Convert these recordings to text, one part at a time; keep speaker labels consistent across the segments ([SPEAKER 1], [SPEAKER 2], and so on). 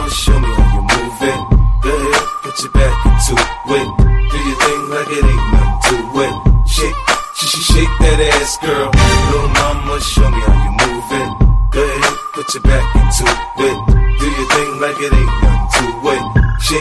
[SPEAKER 1] mama, show me how you move it. Go ahead, put your back into it. Do your thing like it ain't nothing to it. Shake that ass, girl. Little mama, show me how you move it. Go ahead, put your back into it. Do your thing like it ain't nothing to it.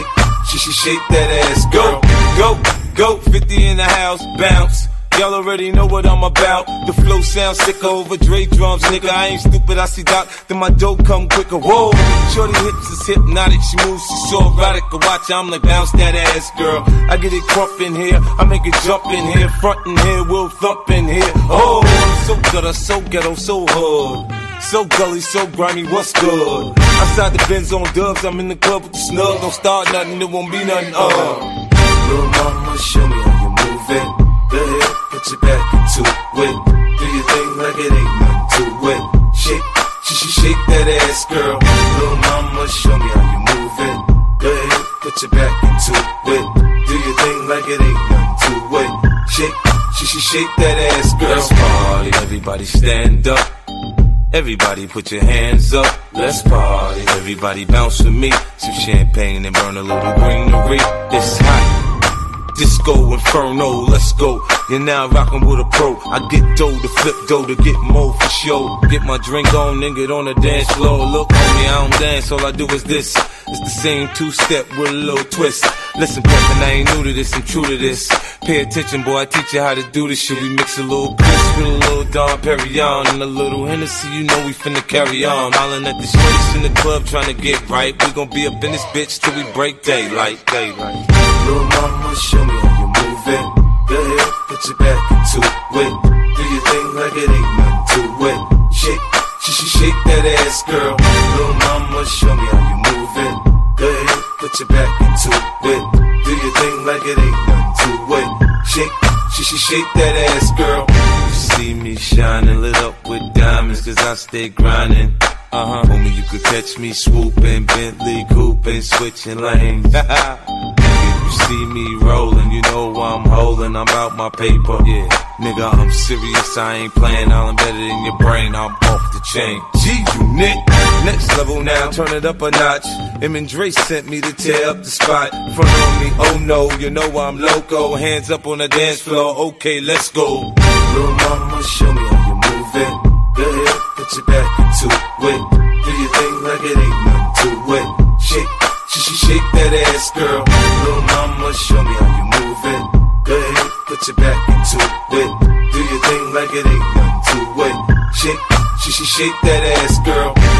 [SPEAKER 1] Shake that ass, girl.
[SPEAKER 2] Go, 50 in the house, bounce. Y'all already know what I'm about. The flow sounds sicker over Dre drums, nigga. I ain't stupid, I see Doc, then my dough come quicker. Whoa, shorty hips is hypnotic, she moves, she's so erotic. I watch, I'm like, bounce that ass, girl. I get it crump in here, I make it jump in here, front in here, we'll thump in here. Oh, I'm so gutter, so ghetto, so hood. So gully, so grimy, what's good? Outside the Benz on dubs, I'm in the club with the snug. Don't start nothing, it won't be nothing,
[SPEAKER 1] Little mama, show me how you move it. Go ahead, put your back into it. Do your thing like it ain't nothing to it. Shake that ass, girl. Little mama, show me how you move it. Go ahead, put your back into it. Do your thing like it ain't nothing to it. Shake that ass, girl.
[SPEAKER 2] Let's party, everybody stand up. Everybody put your hands up. Let's party, everybody bounce with me. Some champagne and burn a little greenery. It's hot. Disco Inferno, let's go. You're now rockin' with a pro. I get dough to flip dough to get more for show. Get my drink on and get on the dance floor. Look, homie, I don't dance, all I do is this. It's the same two-step with a little twist. Listen, Peppin', I ain't new to this, I'm true to this. Pay attention, boy, I teach you how to do this shit. We mix a little Chris with a little Dom Perignon and a little Hennessy, you know we finna carry on. Hollin' at the streets in the club trying to get right. We gon' be up in this bitch till we break daylight.
[SPEAKER 1] Little mama, show me how you move it. Go ahead, put your back into it. Do your thing like it ain't nothing to it. Shake that ass, girl. Little mama, show me how you move it. Go ahead, put your back into it. Do your thing like it ain't nothing to it. Shake that ass, girl.
[SPEAKER 2] You see me shining, lit up with diamonds, cause I stay grinding. Homie, you could catch me swooping, Bentley cooping, switching lanes. You see me rolling, you know I'm holding, I'm out my paper. Yeah, nigga, I'm serious, I ain't playing, I'm better than your brain, I'm off the chain. G-Unit, next level now, turn it up a notch. Em and Dre sent me to tear up the spot. Front on me, oh no, you know I'm loco. Hands up on the dance floor, okay, let's go.
[SPEAKER 1] Little mama, show me how you move it. Go ahead, put your back into it. Do your thing like it ain't nothing to it. Shake that ass, girl. Little mama, show me how you move it. Go ahead, put your back into it. Do your thing like it ain't nothing to it. Shake that ass, girl.